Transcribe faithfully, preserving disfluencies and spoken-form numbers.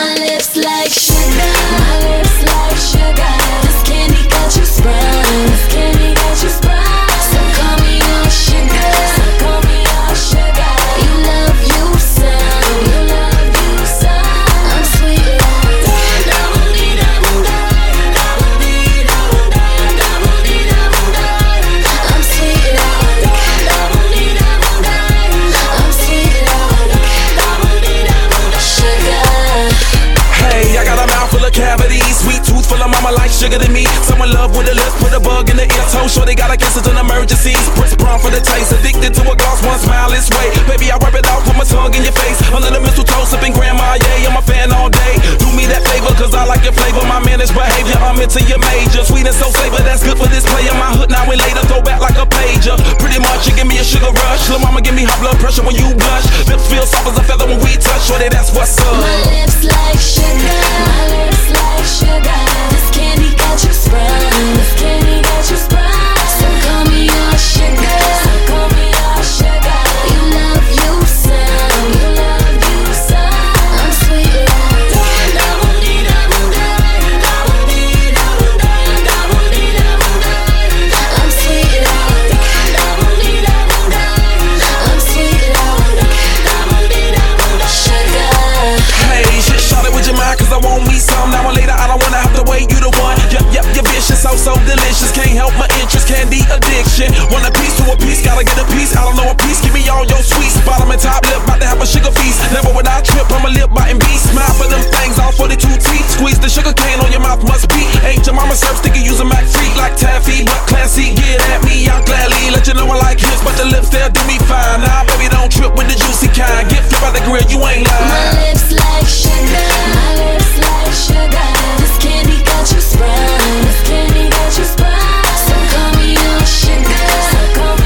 My lips like sugar, my lips like sugar. This candy got you sprung, this candy got you sprung. So call me on sugar, so call me on sugar. You love you some, you love you some. I'm sweet like double D, double D, double D, double D, double D, double D. I'm sweet like double D, double D. I'm sweet like double D, double D. Sugar. Hey, I got a mouth full of cavities, sweet tooth full of mama like sugar to me. Someone love with the lips, put a bug in the ear, toe sure they gotta kiss it in emergencies. Brits brown for the taste, addicted to a gloss, one smile is way. Baby, I rub it out, put my tongue in your face. Under the mistletoe, sipping grandma, yeah, I'm a fan all day. Do me that favor, cause I like your flavor, my managed behavior. I'm into your major, sweet and so savor, that's good for this player. My hood now and later, throw back like a pager. Pretty much, you give me a sugar rush. Lil' mama give me high blood pressure when you blush. Lips feel soft as a feather when we touch, shorty, that's what's up. My lips like sugar, my lips like sugar. This candy got you sprung, this candy got you sprung. So call me on sugar, so call me on sugar. You love you some, you love you some. I'm sweet like double D, double D, double D, double D, double D, double D. I'm sweet like double D, double D. I'm sweet like double D, double D. Sugar. Hey, shit, shot it with your mind, cause I want me some. Now or later, I don't wanna have to wait, you the one. Yep, yep, you're vicious, so, so delicious. Can't help my interest, candy addiction. Want a piece to a piece, gotta get a piece. I don't know a piece, give me all your sweets. Bottom and top lip, about to have a sugar feast.